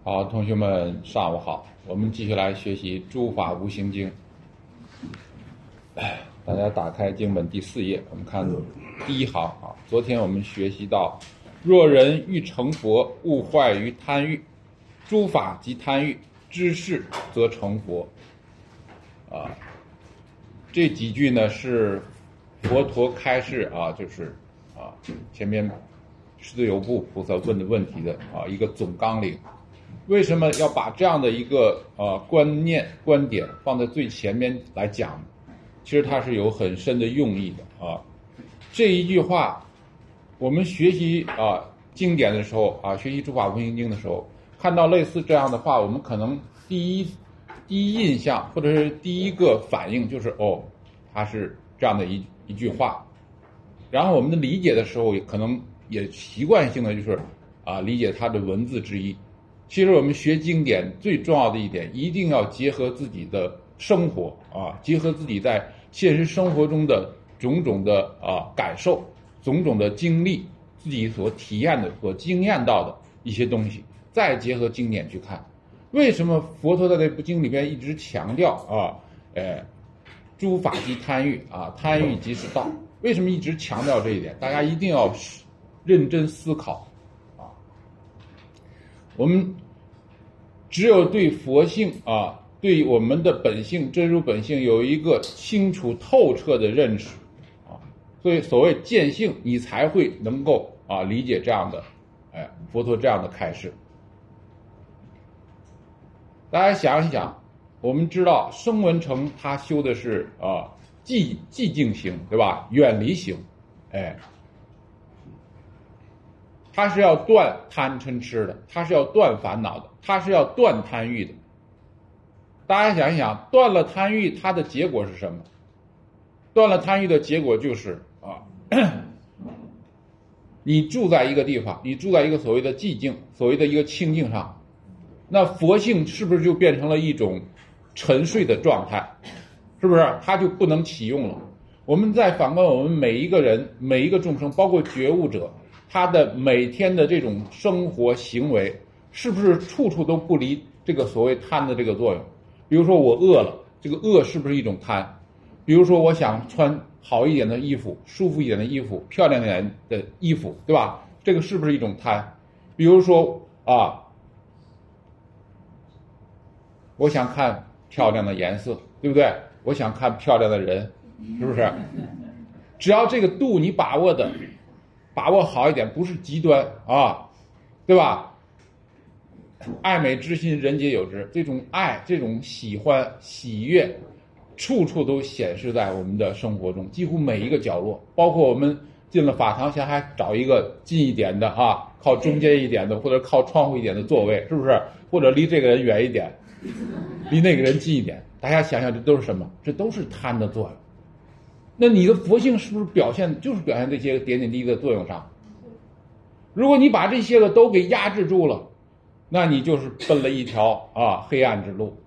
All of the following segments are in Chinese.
好，同学们，上午好。我们继续来学习《诸法无形经》。大家打开经本第4页，我们看第1行啊。昨天我们学习到，若人欲成佛，勿坏于贪欲，诸法即贪欲，知是则成佛。这几句呢是佛陀开示啊，就是前面师子有部菩萨问的问题的一个总纲领。为什么要把这样的一个观念观点放在最前面来讲？其实它是有很深的用意的啊。这一句话，我们学习经典的时候学习诸法无形经的时候，看到类似这样的话，我们可能第一印象或者是第一个反应就是它是这样的一句话。然后我们的理解的时候，可能也习惯性的就是理解它的文字之意。其实我们学经典最重要的一点，一定要结合自己的生活结合自己在现实生活中的种种的感受，种种的经历，自己所体验的、所经验到的一些东西，再结合经典去看。为什么佛陀在这部经里边一直强调诸法即贪欲贪欲即是道？为什么一直强调这一点？大家一定要认真思考我们只有对佛性对我们的本性真如本性有一个清楚透彻的认识所以所谓见性，你才会能够理解这样的佛陀这样的开示。大家想一想，我们知道声闻乘他修的是寂静行，对吧？远离行，他是要断贪嗔痴的，他是要断烦恼的，他是要断贪欲的。大家想一想，断了贪欲，它的结果是什么？断了贪欲的结果就是你住在一个地方，你住在一个所谓的寂静，所谓的一个清净上，那佛性是不是就变成了一种沉睡的状态？是不是它就不能启用了？我们再反观我们每一个人，每一个众生，包括觉悟者，他的每天的这种生活行为，是不是处处都不离这个所谓贪的这个作用？比如说我饿了，这个饿是不是一种贪？比如说我想穿好一点的衣服，舒服一点的衣服，漂亮一点的衣服，对吧？这个是不是一种贪？比如说我想看漂亮的颜色，对不对？我想看漂亮的人，是不是？只要这个度你把握好一点，不是极端对吧？爱美之心，人皆有之。这种爱，这种喜欢、喜悦，处处都显示在我们的生活中，几乎每一个角落。包括我们进了法堂前，还找一个近一点的靠中间一点的，或者靠窗户一点的座位，是不是？或者离这个人远一点，离那个人近一点。大家想想，这都是什么？这都是贪的作用。那你的佛性是不是表现这些点点滴滴的作用上？如果你把这些个都给压制住了，那你就是奔了一条黑暗之路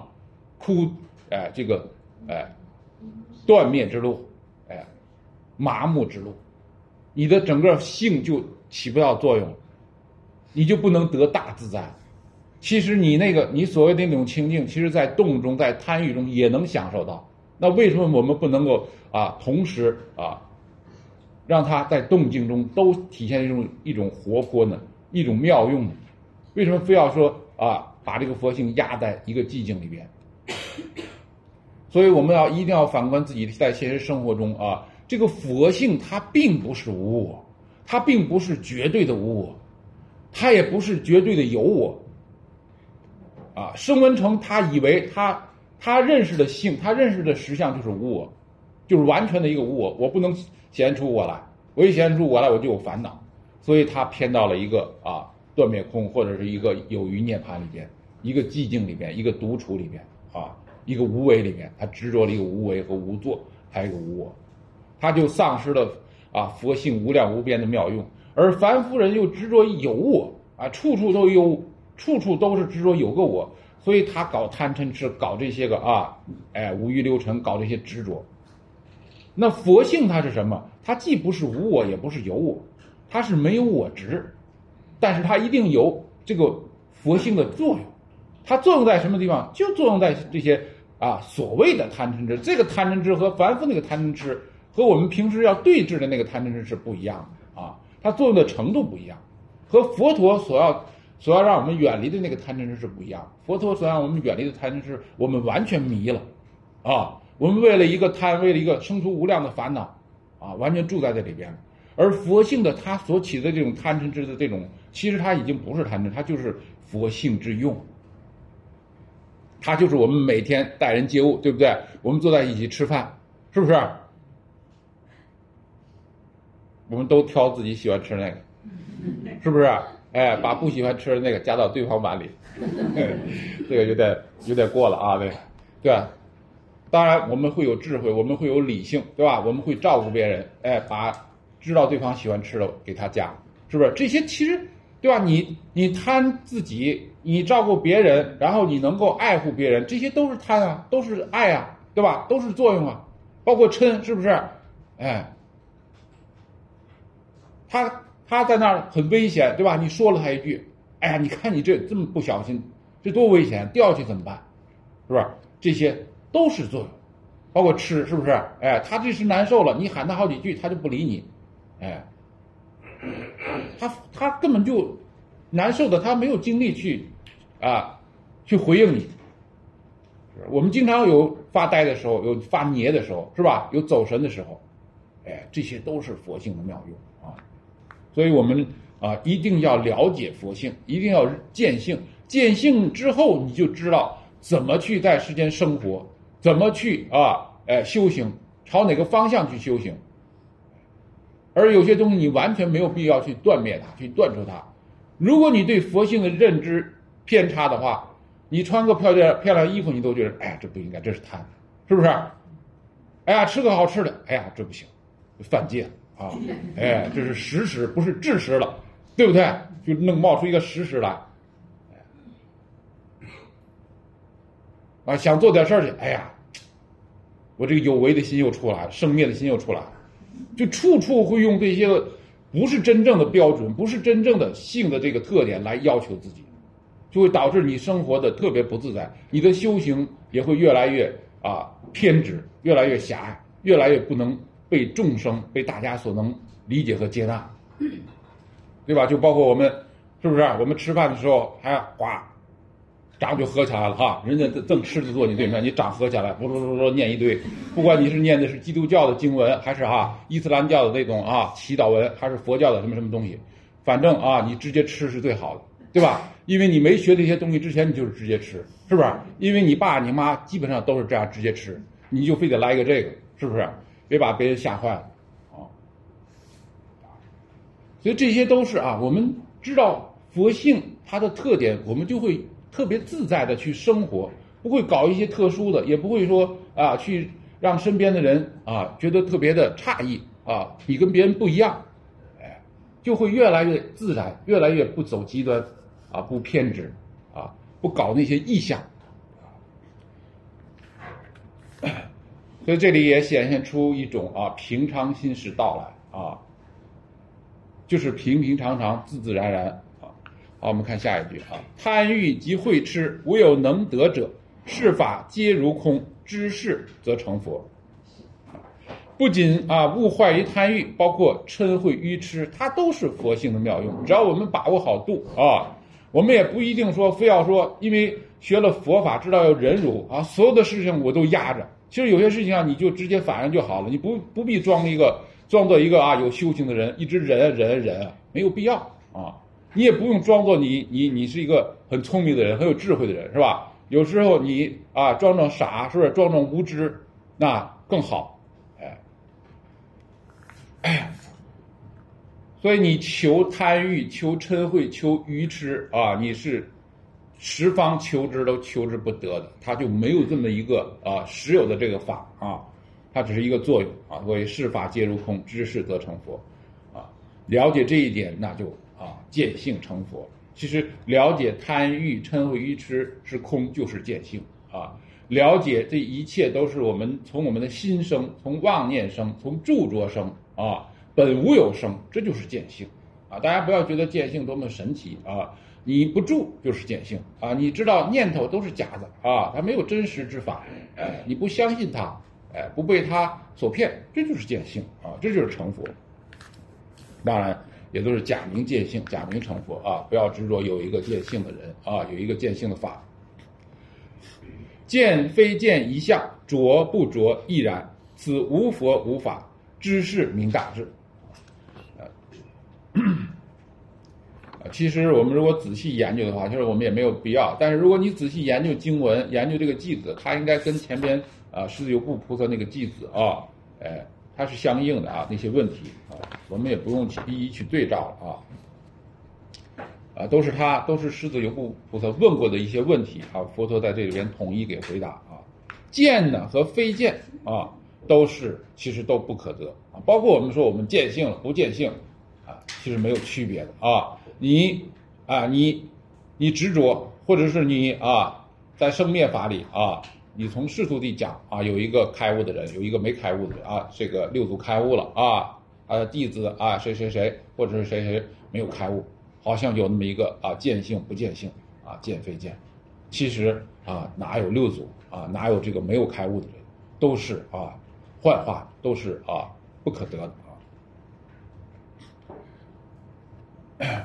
断灭之路麻木之路，你的整个性就起不到作用了，你就不能得大自在。其实你所谓的那种清净，其实在动中，在贪欲中也能享受到。那为什么我们不能够同时让它在动静中都体现一种活泼呢？一种妙用呢？为什么非要说把这个佛性压在一个寂静里边？所以我们一定要反观自己在现实生活中这个佛性它并不是无我，它并不是绝对的无我，它也不是绝对的有我声闻乘他以为他认识的性，他认识的实相就是无我，就是完全的一个无我，我不能显出我来，我一显出我来我就有烦恼，所以他偏到了一个断灭空，或者是一个有余涅槃里边，一个寂静里边，一个独处里边一个无为里边，他执着了一个无为和无作，还有一个无我，他就丧失了佛性无量无边的妙用。而凡夫人又执着有我处处都有，处处都是执着有个我，所以他搞贪嗔痴，搞这些个五欲六尘，搞这些执着。那佛性它是什么？它既不是无我，也不是有我，它是没有我执，但是它一定有这个佛性的作用。它作用在什么地方？就作用在这些所谓的贪嗔痴。这个贪嗔痴和凡夫那个贪嗔痴，和我们平时要对峙的那个贪嗔痴是不一样的啊，它作用的程度不一样，和佛陀所要让我们远离的那个贪嗔痴是不一样。佛陀所让我们远离的贪嗔痴，我们完全迷了我们为了一个贪，为了一个生出无量的烦恼完全住在这里边了。而佛性的它所起的这种贪嗔痴的这种，其实它已经不是贪嗔，它就是佛性之用。它就是我们每天待人接物，对不对？我们坐在一起吃饭，是不是？我们都挑自己喜欢吃的那个，是不是？把不喜欢吃的那个加到对方碗里，这个有点过了对吧？当然我们会有智慧，我们会有理性，对吧？我们会照顾别人，把知道对方喜欢吃的给他加，是不是？这些其实，对吧？你贪自己，你照顾别人，然后你能够爱护别人，这些都是贪都是爱对吧？都是作用包括嗔，是不是？他在那儿很危险，对吧？你说了他一句，你看你这么不小心，这多危险，掉下去怎么办？是不是？这些都是作用，包括吃，是不是？他这时难受了，你喊他好几句，他就不理你，他根本就难受的，他没有精力去回应你。我们经常有发呆的时候，有发黏的时候，是吧？有走神的时候，这些都是佛性的妙用所以我们一定要了解佛性，一定要见性。见性之后，你就知道怎么去在世间生活，怎么去修行，朝哪个方向去修行。而有些东西你完全没有必要去断灭它，去断除它。如果你对佛性的认知偏差的话，你穿个漂亮衣服，你都觉得这不应该，这是贪，是不是？吃个好吃的，这不行，犯戒这是实食，不是智食了，对不对？就冒出一个实食来，想做点事儿去，我这个有为的心又出来了，生灭的心又出来了，就处处会用这些不是真正的标准，不是真正的性的这个特点来要求自己，就会导致你生活的特别不自在，你的修行也会越来越偏执，越来越狭隘，越来越不能被众生、被大家所能理解和接纳，对吧？就包括我们，是不是？我们吃饭的时候还掌就合起来了人家正吃着坐你对面，你掌合起来，念一堆，不管你是念的是基督教的经文，还是伊斯兰教的那种祈祷文，还是佛教的什么东西，反正你直接吃是最好的，对吧？因为你没学这些东西之前，你就是直接吃，是不是？因为你爸你妈基本上都是这样直接吃，你就非得来一个这个，是不是？别把别人吓坏了所以这些都是我们知道佛性它的特点，我们就会特别自在的去生活，不会搞一些特殊的，也不会说去让身边的人觉得特别的诧异你跟别人不一样，就会越来越自然，越来越不走极端不偏执不搞那些异象所以这里也显现出一种平常心是到来就是平平常常自自然然好，我们看下一句贪欲即慧痴，无有能得者，世法皆如空，知是则成佛。不仅误坏于贪欲，包括嗔恚愚痴，它都是佛性的妙用。只要我们把握好度我们也不一定说非要说，因为学了佛法，知道要忍辱所有的事情我都压着。其实有些事情你就直接反应就好了，你不必装作一个有修行的人，一直忍，没有必要你也不用装作你是一个很聪明的人，很有智慧的人，是吧？有时候你装傻，是不是？装无知，那更好。所以你求贪欲，求嗔恚，求愚痴你是十方求之都求之不得的，它就没有这么一个实有的这个法它只是一个作用所以世法皆如空，知是则成佛了解这一点，那就见性成佛。其实了解贪欲嗔恚愚痴是空，就是见性了解这一切都是我们从我们的心生，从妄念生，从著着生本无有生，这就是见性大家不要觉得见性多么神奇你不住就是见性啊，你知道念头都是假的啊，它没有真实之法，你不相信它，不被它所骗，这就是见性啊，这就是成佛。当然也都是假名见性，假名成佛啊，不要执着有一个见性的人啊，有一个见性的法。见非见一相，着不着亦然，此无佛无法，知是明大智。其实我们如果仔细研究的话，就是我们也没有必要。但是如果你仔细研究经文，研究这个偈子，它应该跟前边狮子游部菩萨那个偈子啊，它是相应的啊，那些问题啊，我们也不用一一去对照啊，都是狮子游部菩萨问过的一些问题啊，佛陀在这里边统一给回答啊。见呢和非见啊，其实都不可得啊，包括我们说我们见性了不见性啊，其实没有区别的啊。你执着，或者是你在生灭法里啊，你从世俗地讲啊，有一个开悟的人，有一个没开悟的人啊，这个六祖开悟了啊，弟子啊谁谁谁或者是谁谁没有开悟，好像有那么一个见性不见性啊，见非见，其实哪有六祖啊，哪有这个没有开悟的人，都是幻化，都是不可得的啊。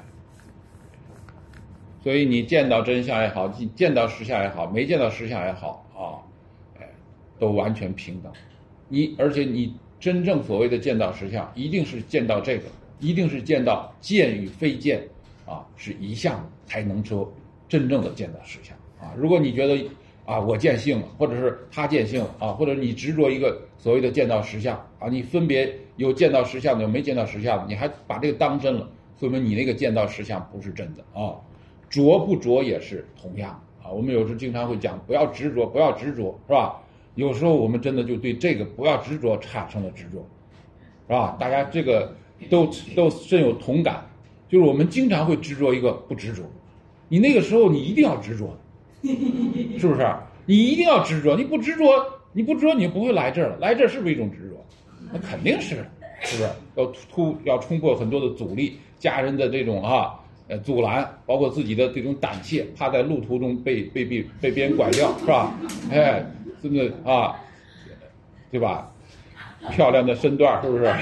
所以你见到真相也好，见到实相也好，没见到实相也好都完全平等。而且你真正所谓的见到实相，一定是见到这个，一定是见到见与非见是一项，才能说真正的见到实相啊。如果你觉得我见性了，或者是他见性了或者你执着一个所谓的见到实相你分别有见到实相的，有没见到实相的，你还把这个当真了，说明你那个见到实相不是真的着不着也是同样我们有时经常会讲不要执着，不要执着，是吧？有时候我们真的就对这个不要执着产生了执着，是吧？大家这个都深有同感，就是我们经常会执着一个不执着，你那个时候你一定要执着，是不是？你一定要执着，你不执着你就不会来这儿了，来这儿是不是一种执着？那肯定是不是？要冲破很多的阻力，家人的这种阻拦，包括自己的这种胆怯，怕在路途中被别人拐掉，是吧？真的对吧？漂亮的身段，是不是？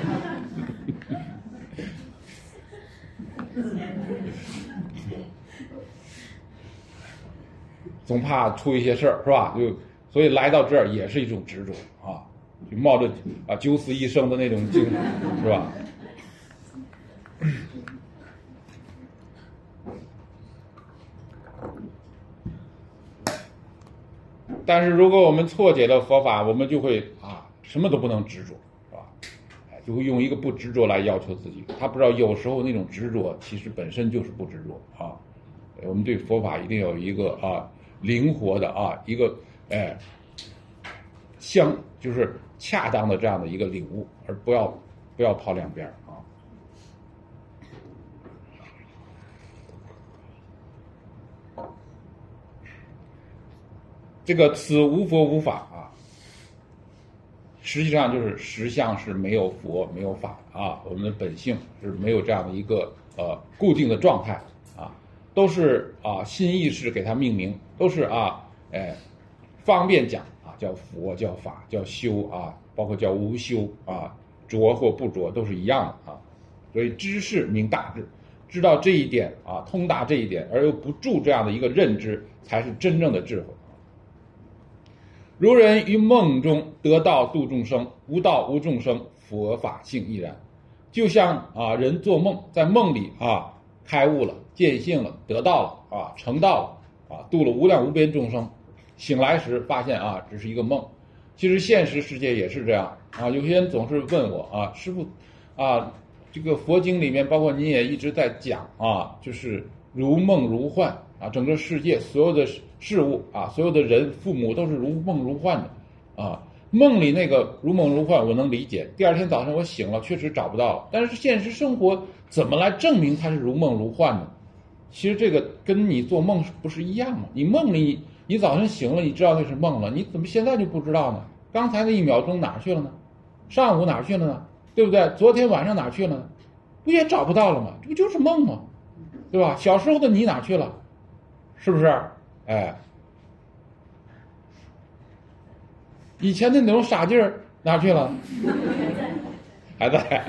总怕出一些事儿，是吧？所以来到这儿也是一种执着就冒着九死一生的那种精神，是吧？但是如果我们错解了佛法，我们就会什么都不能执着，是吧？就会用一个不执着来要求自己。他不知道有时候那种执着其实本身就是不执着我们对佛法一定要有一个灵活的一个就是恰当的这样的一个领悟，而不要跑两边这个此无佛无法实际上就是实相是没有佛没有法我们的本性是没有这样的一个固定的状态都是心意识给它命名，都是方便讲叫佛叫法叫修包括叫无修着或不着都是一样的所以知是明大智，知道这一点通达这一点，而又不住这样的一个认知，才是真正的智慧。如人于梦中得道度众生，无道无众生，佛法性亦然。就像人做梦，在梦里开悟了，见性了，得道了成道了度了无量无边众生，醒来时发现只是一个梦。其实现实世界也是这样有些人总是问我师父这个佛经里面，包括您也一直在讲就是如梦如幻整个世界所有的事物所有的人父母都是如梦如幻的梦里那个如梦如幻我能理解，第二天早上我醒了确实找不到了，但是现实生活怎么来证明它是如梦如幻呢？其实这个跟你做梦不是一样吗？你梦里你早上醒了，你知道那是梦了，你怎么现在就不知道呢？刚才那1秒钟哪去了呢？上午哪去了呢？对不对？昨天晚上哪去了呢？不也找不到了吗？这不就是梦吗？ 对吧？小时候的你哪去了？是不是？哎，以前的那种傻劲儿哪去了？还在，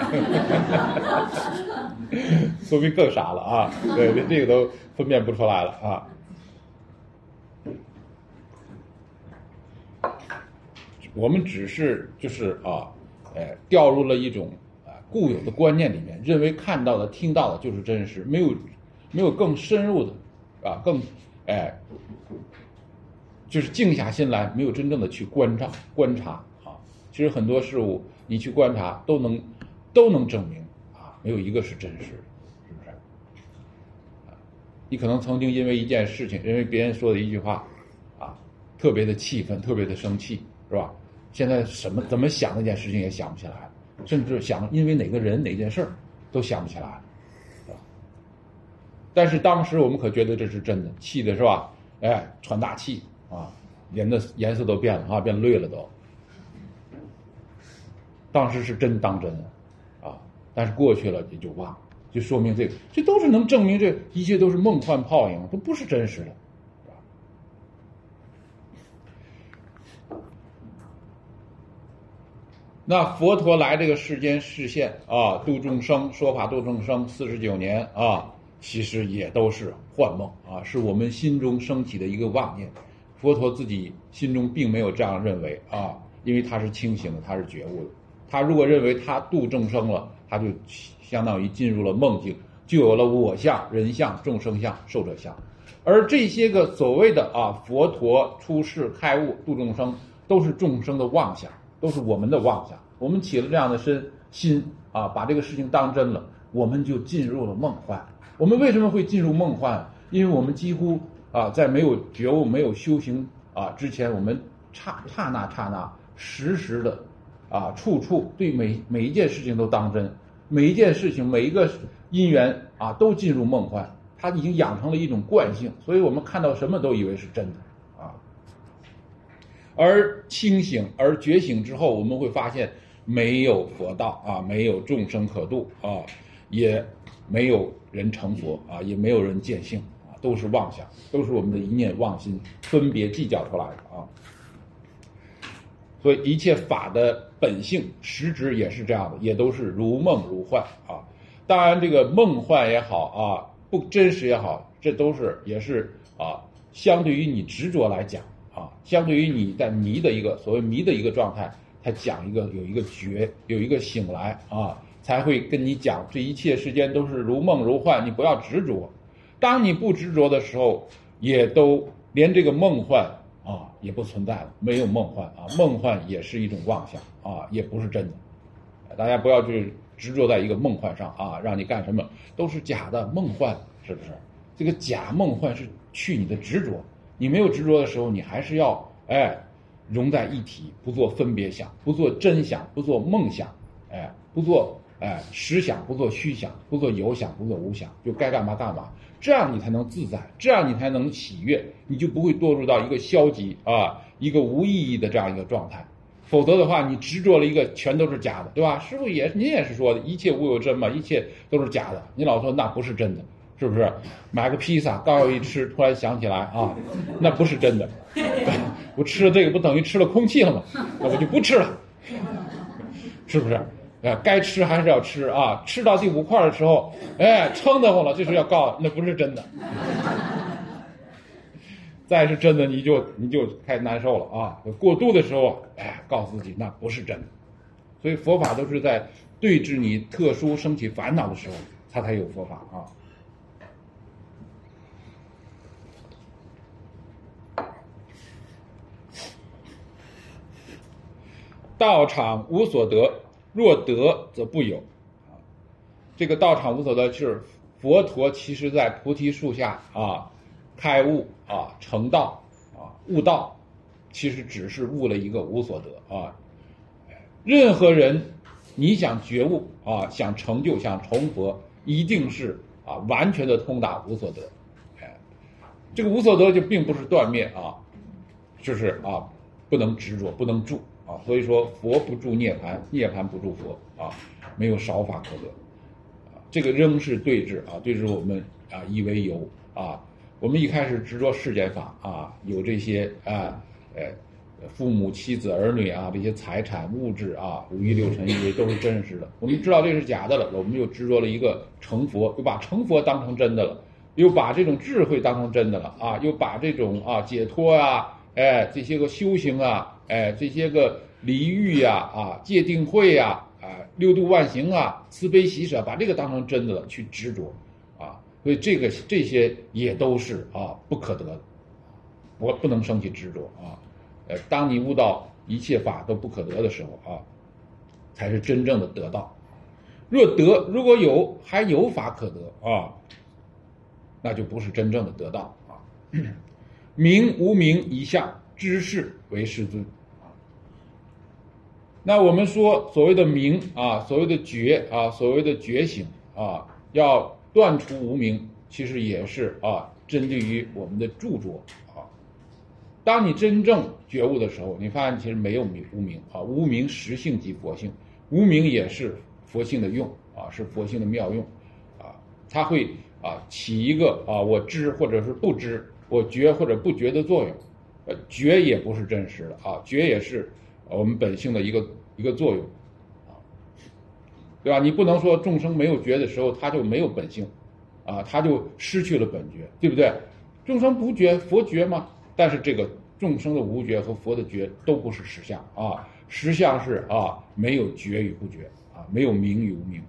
说明更傻了啊！对，这个都分辨不出来了啊。我们只是就是掉入了一种固有的观念里面，认为看到的、听到的就是真实，没有更深入的更就是静下心来，没有真正的去观察啊。其实很多事物你去观察都能证明没有一个是真实的，是不是？你可能曾经因为一件事情，因为别人说的一句话特别的气愤，特别的生气，是吧？现在怎么想那件事情也想不起来，甚至想因为哪个人哪件事儿都想不起来，是吧？但是当时我们可觉得这是真的，气的是吧？喘大气脸的颜色都变了变绿了都。当时是真当真但是过去了也就忘了，就说明这都是能证明这一切都是梦幻泡影，都不是真实的。那佛陀来这个世间示现度众生，说法度众生49年其实也都是幻梦是我们心中升起的一个妄念。佛陀自己心中并没有这样认为因为他是清醒的，他是觉悟的。他如果认为他度众生了，他就相当于进入了梦境，就有了我相、人相、众生相、寿者相。而这些个所谓的佛陀出世开悟度众生，都是众生的妄想，都是我们的妄想。我们起了这样的心把这个事情当真了，我们就进入了梦幻。我们为什么会进入梦幻？因为我们几乎在没有觉悟、没有修行之前，我们刹那时时的处处对每一件事情都当真，每一件事情每一个因缘都进入梦幻，它已经养成了一种惯性，所以我们看到什么都以为是真的而清醒而觉醒之后，我们会发现没有佛道没有众生可度也没有人成佛也没有人见性都是妄想，都是我们的一念妄心分别计较出来的所以一切法的本性实质也是这样的，也都是如梦如幻当然这个梦幻也好不真实也好，这都是也是相对于你执着来讲相对于你在迷的一个所谓迷的一个状态，才讲有一个觉，有一个醒来才会跟你讲这一切世间都是如梦如幻，你不要执着。当你不执着的时候，也都连这个梦幻也不存在了，没有梦幻梦幻也是一种妄想也不是真的。大家不要去执着在一个梦幻上让你干什么都是假的梦幻，是不是？这个假梦幻是去你的执着，你没有执着的时候，你还是要融在一体，不做分别想，不做真想，不做梦想，不做实想，不做虚想，不做有想，不做无想，就该干嘛干嘛，这样你才能自在，这样你才能喜悦，你就不会堕入到一个消极一个无意义的这样一个状态。否则的话，你执着了一个全都是假的，对吧？师父您也是说的，一切无有真嘛，一切都是假的。你老说那不是真的，是不是？买个披萨刚要一吃，突然想起来那不是真的，我吃了这个不等于吃了空气了吗？那我就不吃了，是不是？该吃还是要吃吃到第5块的时候，撑得慌了，这时候要告那不是真的。再是真的，你就开始难受了过度的时候，告诉自己那不是真的。所以佛法都是在对治你特殊升起烦恼的时候，它才有佛法道场无所得，若得则不有这个道场无所得是佛陀其实在菩提树下开悟成道悟道，其实只是悟了一个无所得任何人你想觉悟想成就想成佛，一定是完全的通达无所得这个无所得就并不是断灭就是不能执着不能住所以说佛不住涅槃，涅槃不住佛没有少法可得这个仍是对治啊，对治我们啊以为有啊，我们一开始执着世间法啊，有这些父母、妻子、儿女啊，这些财产、物质啊，五欲六尘以为都是真实的。我们知道这是假的了，我们又执着了一个成佛，又把成佛当成真的了，又把这种智慧当成真的了啊，又把这种解脱啊，这些个修行啊，这些个离欲呀戒定慧呀六度万行啊，慈悲喜舍，把这个当成真的了去执着啊，所以这些也都是不可得的，我不能生起执着啊。当你悟到一切法都不可得的时候才是真正的得道。如果还有法可得那就不是真正的得道啊。名无名一相，知识为世尊。那我们说所谓的名所谓的觉所谓的觉醒要断除无明，其实也是针对于我们的著作当你真正觉悟的时候，你发现其实没有无明无明实性即佛性，无明也是佛性的用是佛性的妙用它会起一个我知或者是不知，我觉或者不觉的作用。觉也不是真实的觉也是我们本性的一个作用对吧？你不能说众生没有觉的时候他就没有本性他就失去了本觉，对不对？众生不觉，佛觉吗？但是这个众生的无觉和佛的觉都不是实相实相是没有觉与不觉没有明与无明。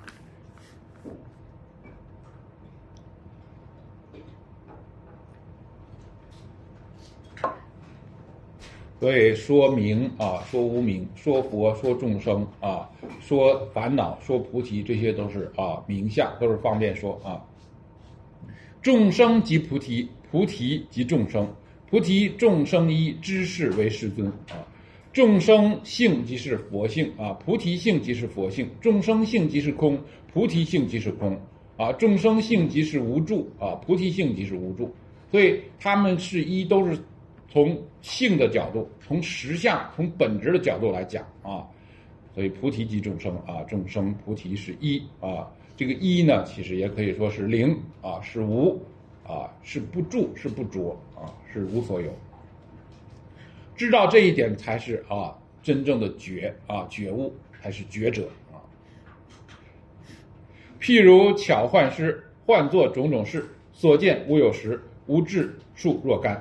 所以说明说无明，说佛，说众生说烦恼，说菩提，这些都是名相，都是方便说众生即菩提，菩提即众生，菩提众生一，知识为世尊众生性即是佛性菩提性即是佛性，众生性即是空，菩提性即是空众生性即是无住菩提性即是无住。所以他们是都是从性的角度，从实相，从本质的角度来讲所以菩提即众生众生菩提是一这个一呢，其实也可以说是零是无是不住，是不着是无所有。知道这一点才是真正的觉悟，才是觉者譬如巧幻师，幻作种种事，所见无有时，无智数若干。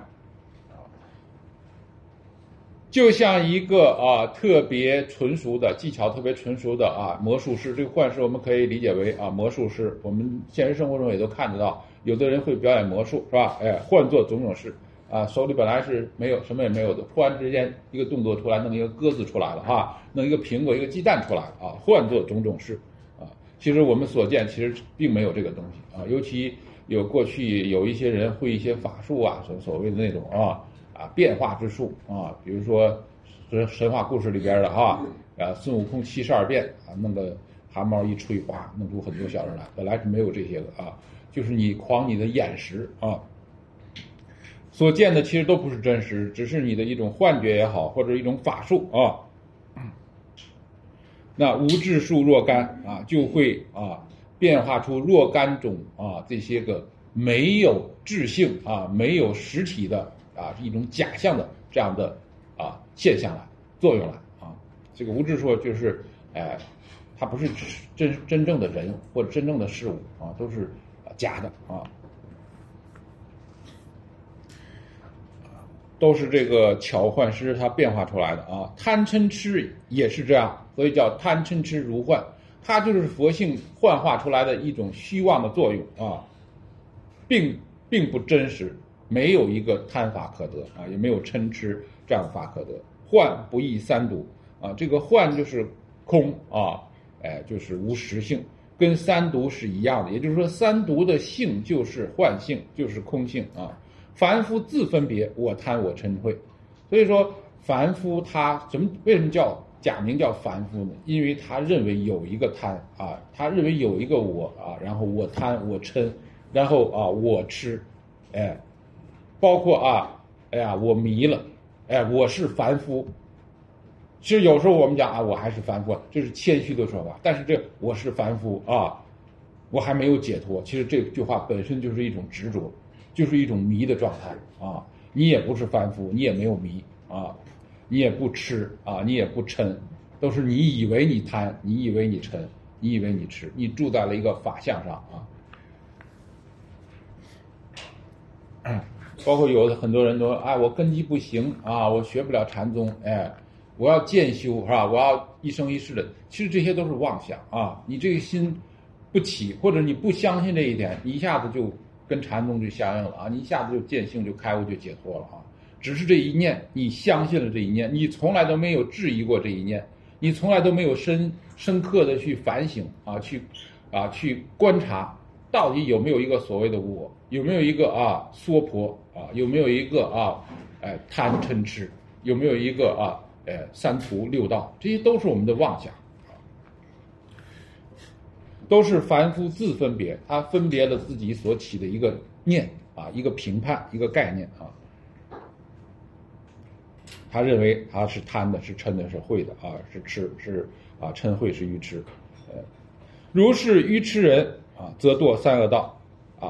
就像一个特别纯熟的技巧特别纯熟的魔术师，这个幻师我们可以理解为魔术师，我们现实生活中也都看得到，有的人会表演魔术是吧？幻作种种事手里本来是没有什么也没有的，突然之间一个动作出来，弄一个鸽子出来了弄一个苹果一个鸡蛋出来了幻作种种事其实我们所见其实并没有这个东西尤其过去有一些人会一些法术所谓的那种变化之术比如说神话故事里边的孙悟空72变弄个汗毛一吹弄出很多小人来，本来是没有这些的就是你狂你的眼识所见的其实都不是真实，只是你的一种幻觉也好，或者一种法术那无智数若干就会变化出若干种这些个没有智性没有实体的一种假象的这样的现象来作用来这个无智数就是它不是真正的人或者真正的事物都是假的都是这个巧幻师他变化出来的贪嗔痴也是这样，所以叫贪嗔痴如幻，它就是佛性幻化出来的一种虚妄的作用并不真实，没有一个贪法可得也没有嗔痴这样的法可得。幻不异三毒这个幻就是空就是无实性，跟三毒是一样的，也就是说三毒的性就是幻性，就是空性凡夫自分别我贪我嗔恚。所以说凡夫他为什么叫假名叫凡夫呢？因为他认为有一个贪他认为有一个我然后我贪我嗔，然后我痴包括我迷了我是凡夫。其实有时候我们讲我还是凡夫，这是谦虚的说法，但是这我是凡夫我还没有解脱。其实这句话本身就是一种执着，就是一种迷的状态啊。你也不是凡夫，你也没有迷啊，你也不吃啊，你也不嗔，都是你以为你贪，你以为你嗔，你以为你吃，你住在了一个法相上啊。包括有很多人都说，哎，我根基不行啊，我学不了禅宗，哎，我要渐修是吧？我要一生一世的，其实这些都是妄想啊。你这个心不起，或者你不相信这一点，你一下子就跟禅宗就相应了啊，你一下子就见性就开悟就解脱了啊。只是这一念，你相信了这一念，你从来都没有质疑过这一念，你从来都没有深刻的去反省啊，去观察。到底有没有一个所谓的我？有没有一个娑婆啊？有没有一个贪嗔痴？有没有一个三途六道？这些都是我们的妄想，都是凡夫自分别，他分别了自己所起的一个念啊，一个评判，一个概念啊。他认为他是贪的，是嗔的，是恚的啊，是痴是嗔恚是愚痴，如是愚痴人啊，则堕三恶道啊。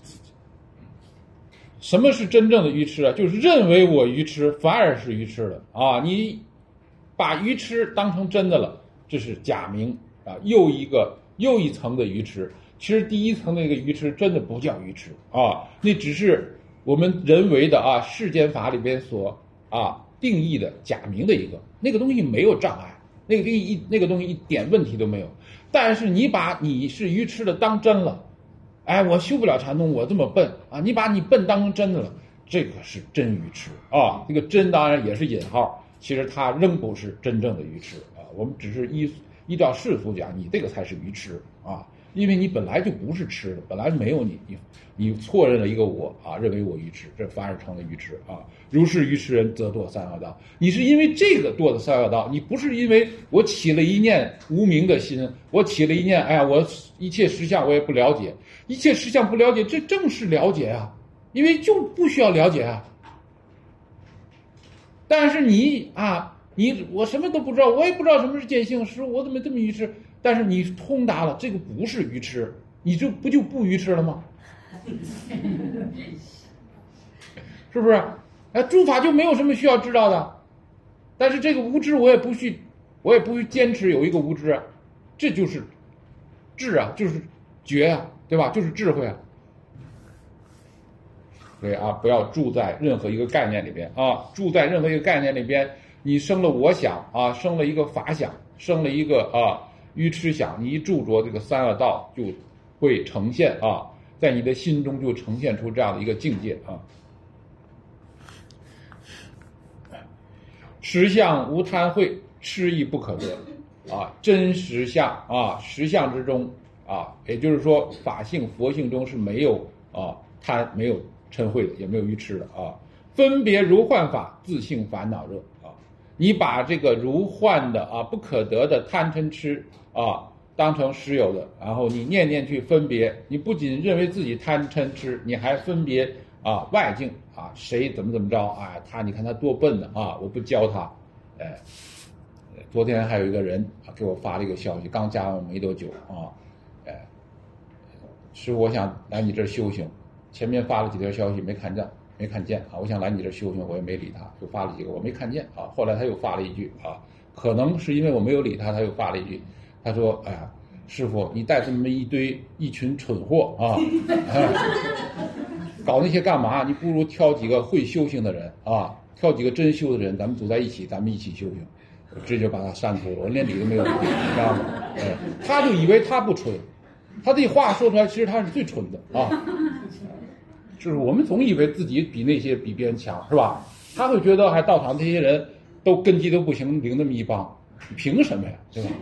什么是真正的愚痴啊？就是认为我愚痴，反而是愚痴了啊！你把愚痴当成真的了，这是假名啊，又一层的愚痴。其实第一层那个愚痴真的不叫愚痴啊，那只是我们人为的世间法里边所定义的假名的一个，那个东西没有障碍，那个东西一点问题都没有。但是你把你是愚痴的当真了，哎，我修不了禅宗，我这么笨啊！你把你笨当成真的了，这个是真愚痴啊！这个真当然也是引号，其实它仍不是真正的愚痴啊。我们只是依照世俗讲，你这个才是愚痴啊，因为你本来就不是痴的，本来没有你错认了一个我啊，认为我愚痴，这反而成了愚痴啊。如是愚痴人，则堕三恶道。你是因为这个堕的三恶道，你不是因为我起了一念无明的心，我起了一念，哎呀，我一切实相我也不了解，一切实相不了解，这正是了解啊，因为就不需要了解啊。但是我什么都不知道，我也不知道什么是见性，是我怎么这么愚痴？但是你通达了，这个不是愚痴，你就不愚痴了吗？是不是？诸法就没有什么需要知道的，但是这个无知我也不去坚持有一个无知啊，这就是智啊，就是觉啊，对吧？就是智慧啊。所以不要住在任何一个概念里边啊，住在任何一个概念里边，你生了我想啊，生了一个法想，生了一个愚痴想，你一住着这个三恶道，就会呈现在你的心中就呈现出这样的一个境界啊。实相无贪恚，痴亦不可得真实相实相之中也就是说法性佛性中是没有贪，没有嗔恚的，也没有愚痴的分别如幻法，自性烦恼热你把这个如幻的不可得的贪嗔痴当成实有的，然后你念念去分别，你不仅认为自己贪嗔痴，你还分别外境谁怎么着你看他多笨呢我不教他。昨天还有一个人给我发了一个消息，刚加完没多久师父我想来你这儿修行，前面发了几条消息没看见我想来你这儿修行，我也没理他，又发了几个我没看见后来他又发了一句可能是因为我没有理他，他又发了一句，他说哎呀师父你带这么一群蠢货搞那些干嘛？你不如挑几个会修行的人挑几个真修的人，咱们组在一起，咱们一起修行。我直接把他删除了，我连理都没有理，知道吗？他就以为他不蠢，他这话说出来，其实他是最蠢的就是我们总以为自己比别人强，是吧？他会觉得还道场这些人都根基都不行，领那么一帮，凭什么呀？对吧？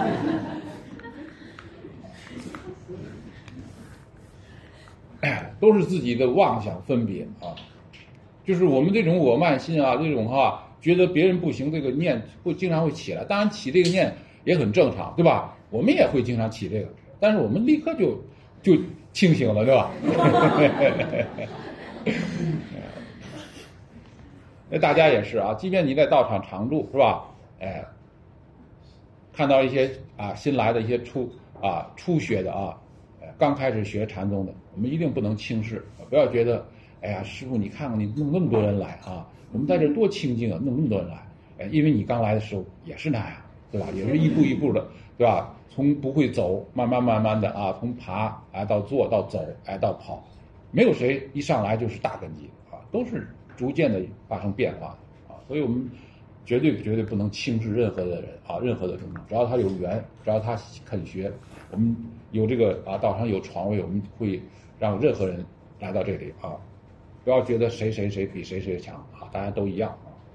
都是自己的妄想分别就是我们这种我慢心这种觉得别人不行，这个念经常会起来。当然起这个念也很正常，对吧？我们也会经常起这个，但是我们立刻就清醒了，对吧？那大家也是即便你在道场常住，是吧？看到一些新来的一些初学的刚开始学禅宗的，我们一定不能轻视，不要觉得，哎呀，师傅你看看你弄那么多人来啊，我们在这多清静啊，弄那么多人来，因为你刚来的时候也是那样，对吧？也是一步一步的，对吧？从不会走，慢慢的啊，从爬到坐到走，到跑，没有谁一上来就是大根基啊，都是逐渐的发生变化啊，所以我们绝对不能轻视任何的人啊，任何的众生，只要他有缘，只要他肯学，我们有这个道上有床位，我们会让任何人来到这里啊，不要觉得谁比谁强啊，大家都一样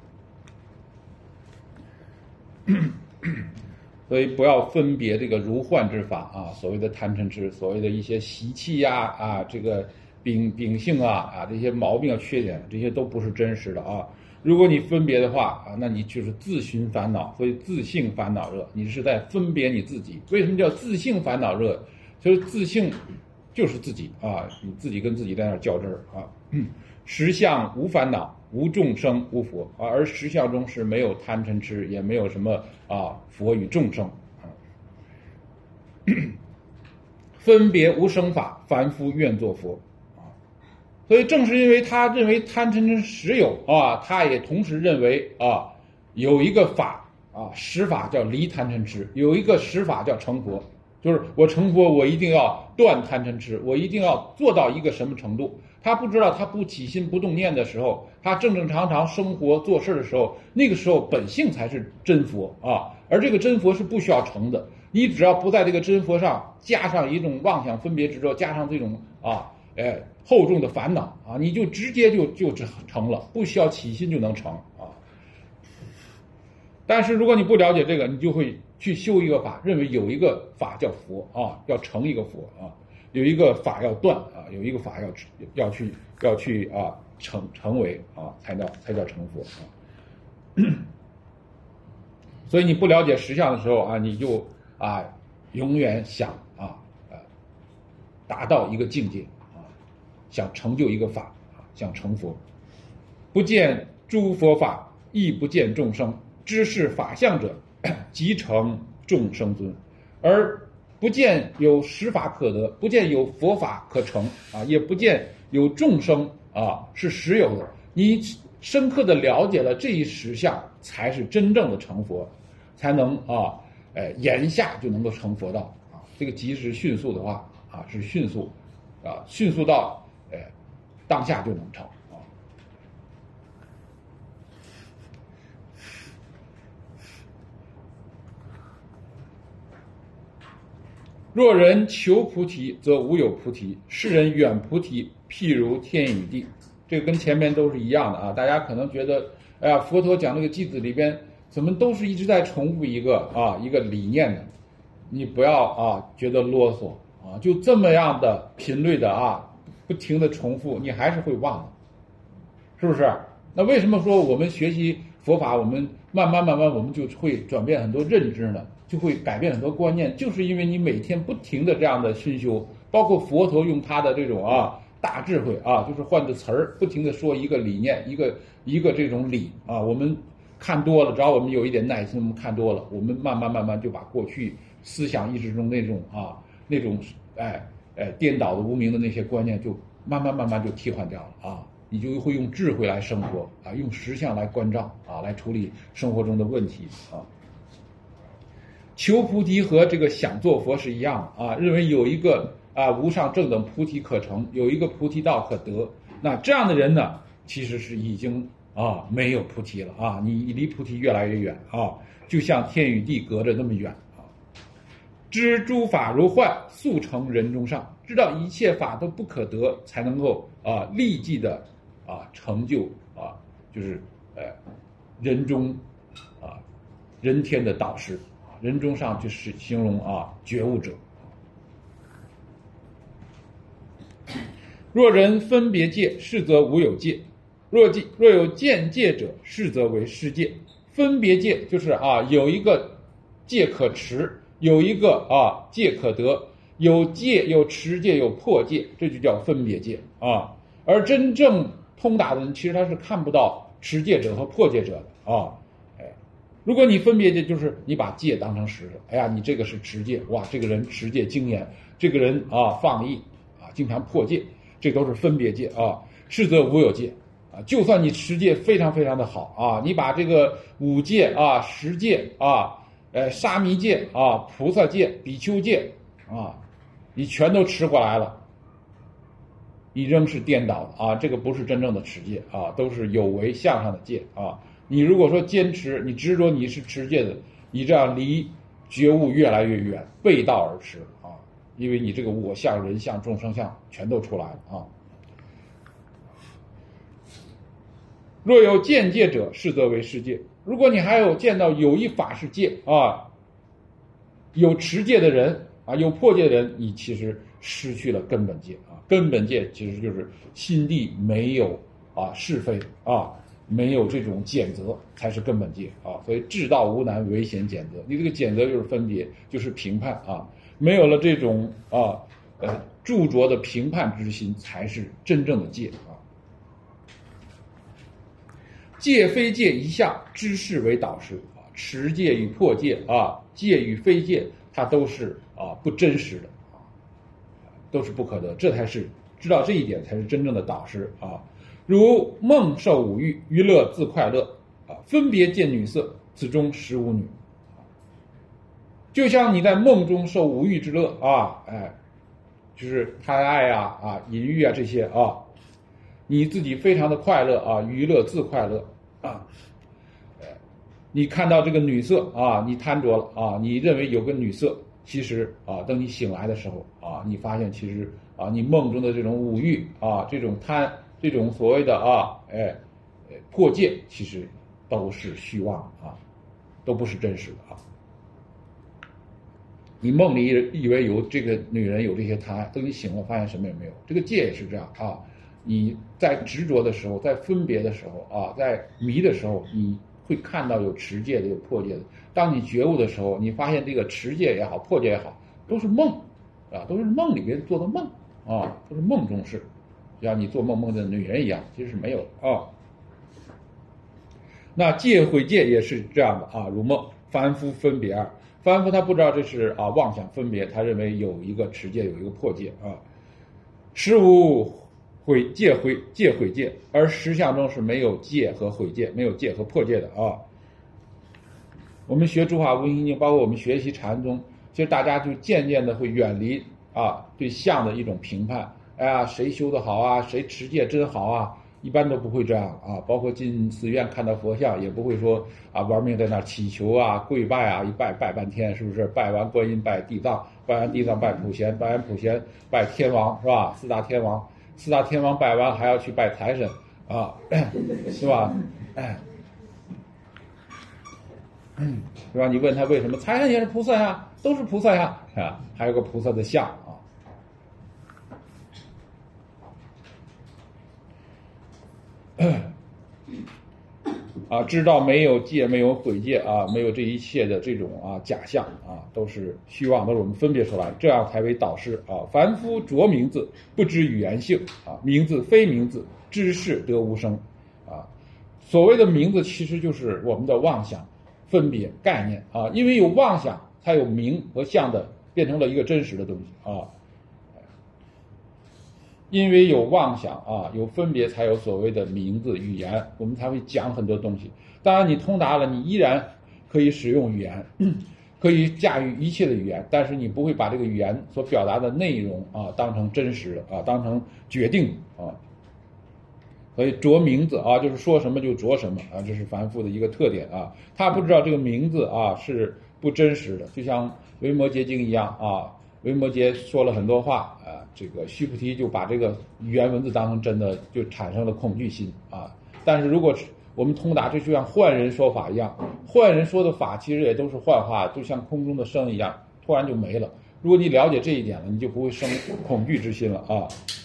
啊。所以不要分别这个如幻之法啊，所谓的贪嗔痴，所谓的一些习气呀这个秉性这些毛病缺点，这些都不是真实的啊。如果你分别的话那你就是自寻烦恼，所以自性烦恼热，你是在分别你自己。为什么叫自性烦恼热？就是自性就是自己啊，你自己跟自己在那较真儿啊。实相无烦恼，无众生，无佛而实相中是没有贪嗔痴，也没有什么佛与众生分别无生法，凡夫愿作佛所以正是因为他认为贪嗔痴实有他也同时认为有一个法实法叫离贪嗔痴，有一个实法叫成佛，就是我成佛我一定要断贪嗔痴，我一定要做到一个什么程度。他不知道他不起心不动念的时候，他正常生活做事的时候，那个时候本性才是真佛而这个真佛是不需要成的，你只要不在这个真佛上加上一种妄想分别执着，加上这种厚重的烦恼你就直接就成了，不需要起心就能成但是如果你不了解这个，你就会去修一个法，认为有一个法叫佛要成一个佛有一个法要断有一个法要去成为才叫成佛所以你不了解实相的时候你就永远想达到一个境界想成就一个法想成佛，不见诸佛法，亦不见众生，知是法相者，即成众生尊。而不见有实法可得，不见有佛法可成也不见有众生是实有的。你深刻的了解了这一实相，才是真正的成佛，才能言下就能够成佛道这个即使迅速的话是迅速到当下就能成若人求菩提，则无有菩提；世人远菩提，譬如天与地。这个跟前面都是一样的大家可能觉得，哎呀，佛陀讲这个偈子里边，怎么都是一直在重复一个理念呢？你不要觉得啰嗦就这么样的频率的不停的重复，你还是会忘的，是不是？那为什么说我们学习佛法，我们慢慢我们就会转变很多认知呢？就会改变很多观念，就是因为你每天不停的这样的熏修，包括佛陀用他的这种大智慧就是换的词儿，不停的说一个理念，一个这种理我们看多了，只要我们有一点耐心，我们看多了，我们慢慢就把过去思想意识中那种颠倒的无明的那些观念，就慢慢就替换掉了你就会用智慧来生活用实相来关照来处理生活中的问题求菩提和这个想做佛是一样的认为有一个无上正等菩提可成，有一个菩提道可得。那这样的人呢，其实是已经没有菩提了你离菩提越来越远就像天与地隔着那么远知诸法如幻，速成人中上，知道一切法都不可得，才能够立即的成就就是人中人天的导师人中上就是形容觉悟者。若人分别界，是则无有界；若有见界者，是则为世界。分别界就是有一个界可持，有一个界可得，有界有持界有破界，这就叫分别界而真正通达的人，其实他是看不到持界者和破界者的如果你分别界，就是你把戒当成实的，哎呀，你这个是持戒，哇，这个人持戒精严，这个人啊放逸啊，经常破戒，这都是分别戒啊。是则无有戒啊，就算你持戒非常非常的好啊，你把这个五戒啊、十戒啊、沙弥戒啊、菩萨戒、比丘戒啊，你全都持过来了，你仍是颠倒的啊，这个不是真正的持戒啊，都是有为向上的戒啊。你如果说坚持，你执着你是持戒的，你这样离觉悟越来越远，背道而驰啊，因为你这个我相、人相、众生相全都出来了啊。若有见戒者，是则为世戒。如果你还有见到有一法是戒啊，有持戒的人啊，有破戒的人，你其实失去了根本戒啊。根本戒其实就是心地没有啊是非啊，没有这种谴责，才是根本戒啊。所以至道无难，唯嫌谴责。你这个谴责就是分别，就是评判啊。没有了这种著着的评判之心，才是真正的戒啊。戒非戒一项，知识为导师啊。持戒与破戒啊，戒与非戒，它都是不真实的啊，都是不可得。这才是知道这一点，才是真正的导师啊。如梦受五欲，娱乐自快乐啊，分别见女色，此中实无女。就像你在梦中受五欲之乐啊，就是贪爱淫欲这些啊。你自己非常的快乐啊，娱乐自快乐啊，你看到这个女色啊，你贪着了啊，你认为有个女色，其实啊，等你醒来的时候啊，你发现其实啊，你梦中的这种五欲啊，这种贪，这种所谓的破戒，其实都是虚妄啊，都不是真实的啊。你梦里以为有这个女人有这些贪爱，等你醒了发现什么也没有。这个戒也是这样啊。你在执着的时候，在分别的时候啊，在迷的时候，你会看到有持戒的，有破戒的。当你觉悟的时候，你发现这个持戒也好，破戒也好，都是梦啊，都是梦里边做的梦啊，都是梦中事，像你做梦梦见女人一样，其实是没有啊。那戒毁戒也是这样的啊，如梦凡夫分别二，凡夫他不知道这是妄想分别，他认为有一个持戒，有一个破戒啊，实无戒毁戒，而实相中是没有戒和毁戒，没有戒和破戒的啊。我们学诸法无因经，包括我们学习禅宗，其实大家就渐渐的会远离对相的一种评判。哎呀，谁修得好啊，谁持戒真好啊，一般都不会这样啊。包括进寺院看到佛像，也不会说玩命在那儿祈求跪拜一拜半天，是不是？拜完观音拜地藏，拜完地藏拜普贤，拜完普贤拜天王，是吧？四大天王拜完还要去拜财神是吧？是吧？你问他为什么财神也是菩萨呀，都是菩萨呀，还有个菩萨的像知道没有戒，没有毁戒没有这一切的这种假象都是虚妄，都是我们分别出来，这样才为导师凡夫着名字，不知语言性名字非名字，知识得无声所谓的名字其实就是我们的妄想、分别、概念因为有妄想，才有名和相的变成了一个真实的东西因为有妄想有分别，才有所谓的名字、语言，我们才会讲很多东西。当然，你通达了，你依然可以使用语言，可以驾驭一切的语言，但是你不会把这个语言所表达的内容当成真实的当成决定所以着名字就是说什么就着什么这是凡夫的一个特点他不知道这个名字是不真实的，就像维摩诘经一样维摩诘说了很多话这个须菩提就把这个语言文字当成真的，就产生了恐惧心但是如果我们通达，这就像幻人说法一样，幻人说的法其实也都是幻化，就像空中的声一样，突然就没了。如果你了解这一点了，你就不会生恐惧之心了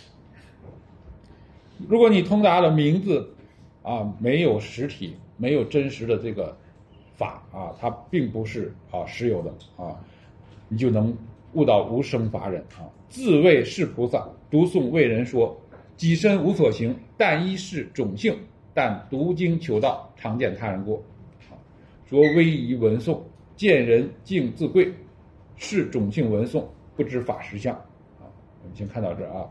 如果你通达了名字没有实体，没有真实的这个法它并不是实有的你就能悟到无生法忍自谓是菩萨，读诵为人说，己身无所行，但依是种性，但读经求道，常见他人过着威仪文颂，见人敬自贵，是种姓文颂，不知法实相。啊，我们先看到这啊。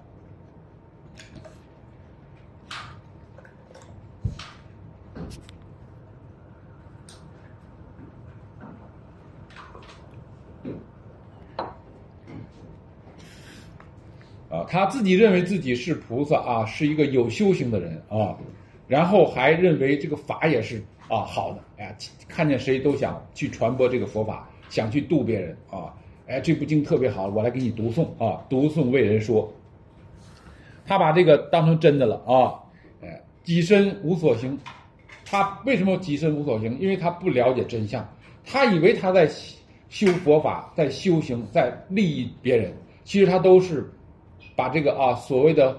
他自己认为自己是菩萨啊，是一个有修行的人啊，然后还认为这个法也是好的，哎呀，看见谁都想去传播这个佛法，想去度别人啊，哎，这部经特别好，我来给你读诵啊，读诵为人说。他把这个当成真的了啊，哎，己身无所行。他为什么己身无所行？因为他不了解真相，他以为他在修佛法，在修行，在利益别人，其实他都是把这个所谓的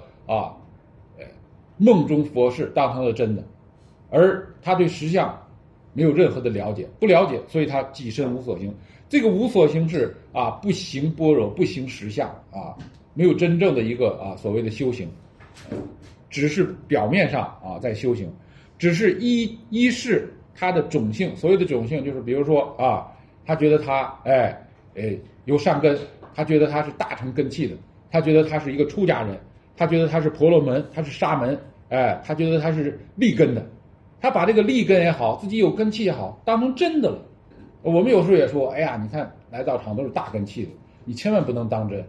梦中佛事当成了真的，而他对实相没有任何的了解，不了解，所以他己身无所行。这个无所行是不行般若，不行实相没有真正的一个所谓的修行，只是表面上在修行，只是依是他的种性。所谓的种性就是比如说他觉得他有善根，他觉得他是大乘根器的，他觉得他是一个出家人，他觉得他是婆罗门，他是沙门，他觉得他是利根的，他把这个利根也好，自己有根器也好，当成真的了。我们有时候也说，哎呀，你看来道场都是大根器的，你千万不能当真。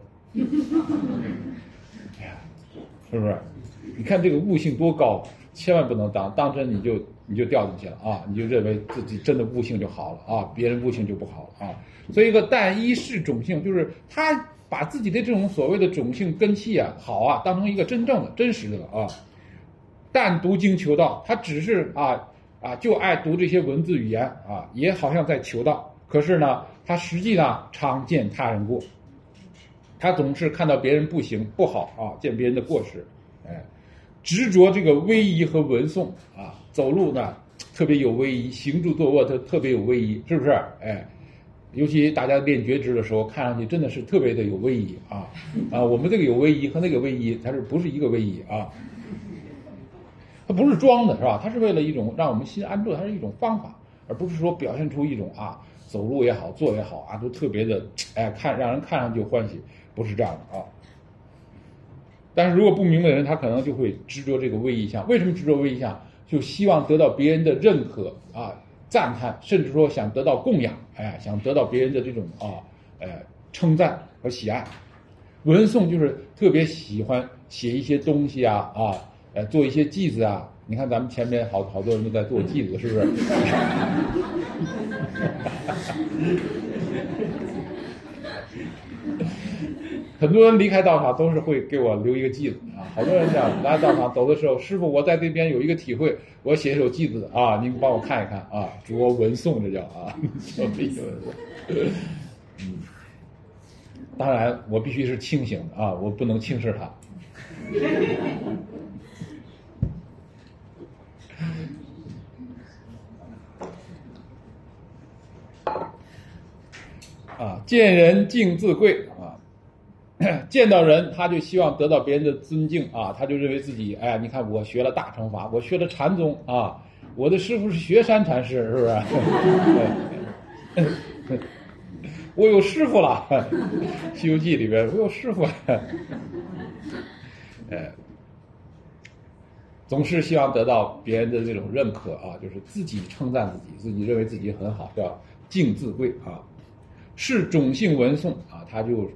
哎呀，是不是？你看这个悟性多高，千万不能当真，你就掉进去了你就认为自己真的悟性就好了别人悟性就不好了所以一个但依是种性，就是他把自己的这种所谓的种性根器好当成一个真正的真实的了但读经求道，他只是就爱读这些文字语言也好像在求道，可是呢，他实际上常见他人过，他总是看到别人不行不好见别人的过失，执着这个威仪和文颂走路呢特别有威仪，行住坐卧特别有威仪，是不是？尤其大家练觉知的时候，看上去真的是特别的有威仪我们这个有威仪和那个威仪，它是不是一个威仪它不是装的，是吧？它是为了一种让我们心安住，它是一种方法，而不是说表现出一种走路也好，坐也好都特别的让人看上去欢喜，不是这样的但是如果不明白的人，他可能就会执着这个威仪相。为什么执着威仪相？就希望得到别人的认可赞叹，甚至说想得到供养，想得到别人的这种称赞和喜爱。文颂就是特别喜欢写一些东西做一些偈子你看咱们前面好多人都在做偈子，是不是？很多人离开道场都是会给我留一个偈子好多人这样来道场走的时候，师傅我在这边有一个体会，我写一首偈子您帮我看一看着文颂，这叫当然我必须是清醒的我不能轻视他。见人敬自贵见到人他就希望得到别人的尊敬他就认为自己你看我学了大乘法，我学了禅宗我的师父是学山禅师，是不是？我有师傅了，《西游记》里边我有师傅了，总是希望得到别人的这种认可就是自己称赞自己认为自己很好，叫敬自贵是种姓文颂他就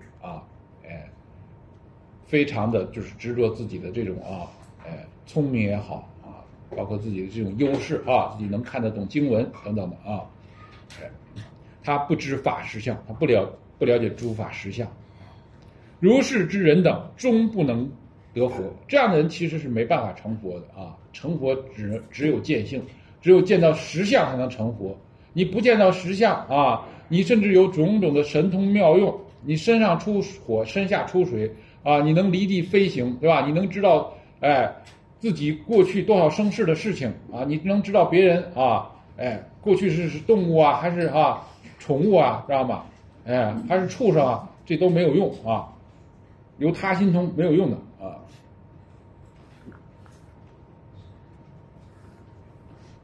非常的就是执着自己的这种聪明也好包括自己的这种优势自己能看得懂经文等等的他不知法实相，他不了解诸法实相。如是之人等终不能得佛，这样的人其实是没办法成佛的成佛只有见性，只有见到实相才能成佛。你不见到实相你甚至有种种的神通妙用，你身上出火，身下出水你能离地飞行，对吧？你能知道自己过去多少生世的事情你能知道别人过去是动物还是宠物知道吗？还是畜生这都没有用有他心通没有用的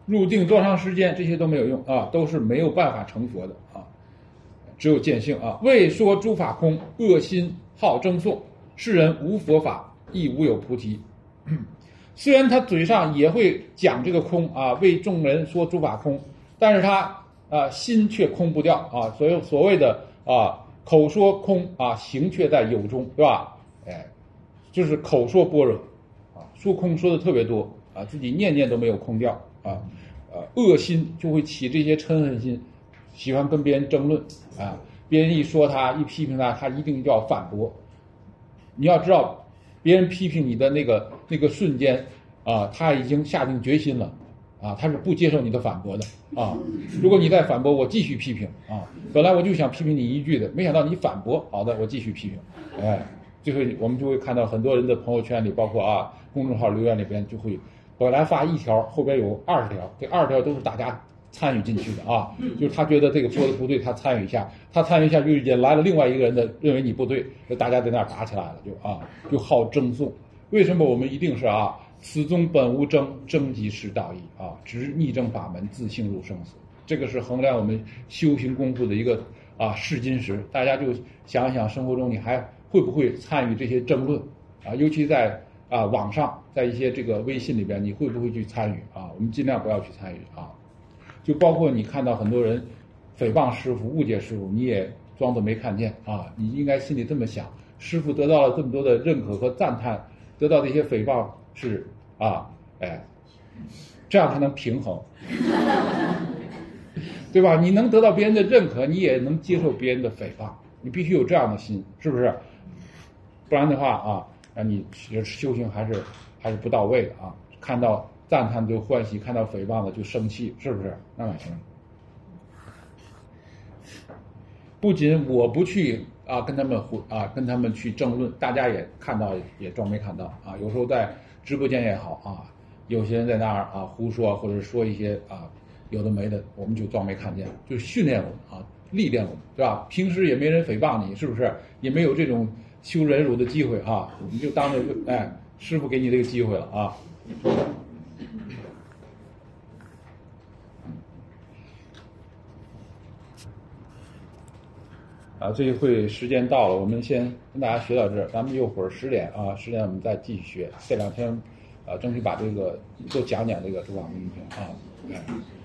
入定多长时间，这些都没有用啊，都是没有办法成佛的啊，只有见性啊。未说诸法空，恶心好争讼，世人无佛法，亦无有菩提。虽然他嘴上也会讲这个空啊，为众人说诸法空，但是他心却空不掉啊，所谓的口说空啊，行却在有中，对吧？就是口说般若啊，说空说的特别多啊，自己念念都没有空掉啊，恶心就会起这些嗔恨心，喜欢跟别人争论啊，别人一说他一批评他，他一定要反驳。你要知道，别人批评你的那个瞬间啊，他已经下定决心了啊，他是不接受你的反驳的啊。如果你再反驳，我继续批评啊。本来我就想批评你一句的，没想到你反驳，好的，我继续批评。最后我们就会看到很多人的朋友圈里，包括公众号留言里边，就会本来发一条，后边有20条，这20条都是大家参与进去的啊，就是他觉得这个说的不对，他参与一下，就引来了另外一个人的认为你不对，大家在那儿打起来了，就好争讼。为什么我们一定是此宗本无争，争即是道义啊，执逆正法门，自性入生死。这个是衡量我们修行功夫的一个试金石。大家就想一想，生活中你还会不会参与这些争论啊？尤其在网上，在一些这个微信里边，你会不会去参与啊？我们尽量不要去参与啊。就包括你看到很多人诽谤师傅、误解师傅，你也装作没看见啊。你应该心里这么想：师傅得到了这么多的认可和赞叹，得到的一些诽谤是这样才能平衡，对吧？你能得到别人的认可，你也能接受别人的诽谤，你必须有这样的心，是不是？不然的话你修行还是不到位的啊。看到赞叹就欢喜，看到诽谤的就生气，是不是？那哪行？不仅我不去跟他们去争论，大家也看到也装没看到啊。有时候在直播间也好有些人在那儿胡说，或者说一些有的没的，我们就装没看见，就训练我们历练我们，对吧？平时也没人诽谤你，是不是？也没有这种修忍辱的机会我们就当着师傅给你这个机会了这一会时间到了，我们先跟大家学到这儿，咱们一会儿10点10点我们再继续学。这2天争取把这个多讲讲这个诸法无明品